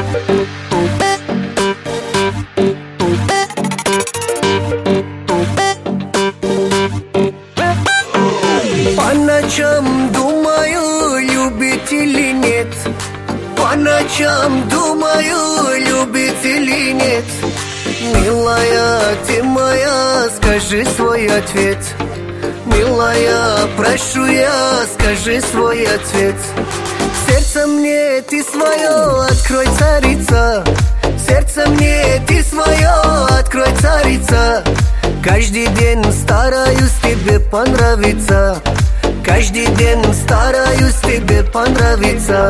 По ночам думаю, любит или нет. По ночам думаю, любит или нет. Милая, ты моя, скажи свой ответ. Милая, прошу я, скажи свой ответ. Сердце мне ты свое, открой, царица. Сердце мне ты свое, открой, царица. Каждый день стараюсь тебе понравиться. Каждый день стараюсь тебе понравиться.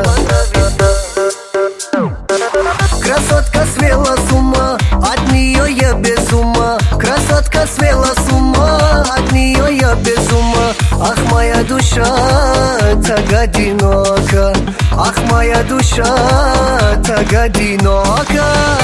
Красотка свела с ума, от нее я без ума. Красотка свела с ума, от нее я без ума. Ах, моя душа так одинока. Ах, моя душа так одинока.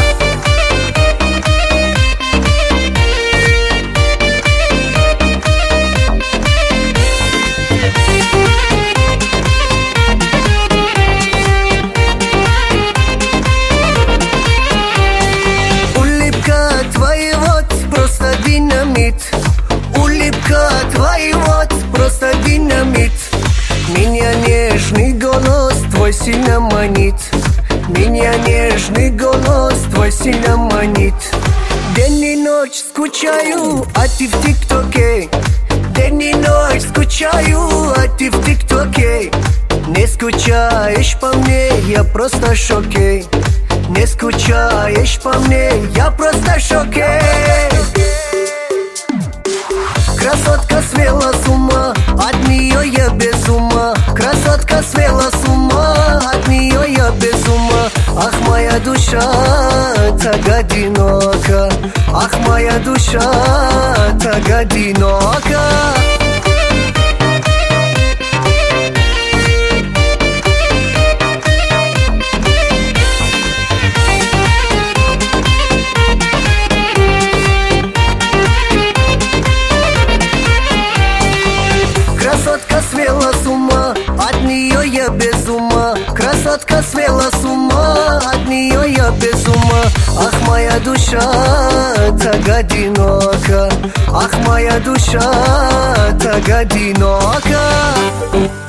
Улыбка твоя вот просто динамит. Меня нежный голос твой сильно манит. Меня нежный голос твой сильно манит. День и ночь скучаю, а ты в ТикТоке. День и ночь скучаю, а ты в ТикТоке. Не скучаешь по мне, я просто в шоке. Не скучаешь по мне, я просто в шоке. Красотка свела с ума, от нее я без ума. Красотка свела с ума, от нее я без ума. Ах, моя душа так одинока. Ах, моя душа так одинока. Красотка свела с ума, от нее я без ума. Красотка свела с ума, от нее я без ума. Ах, моя душа так одинока. Ах, моя душа так одинока.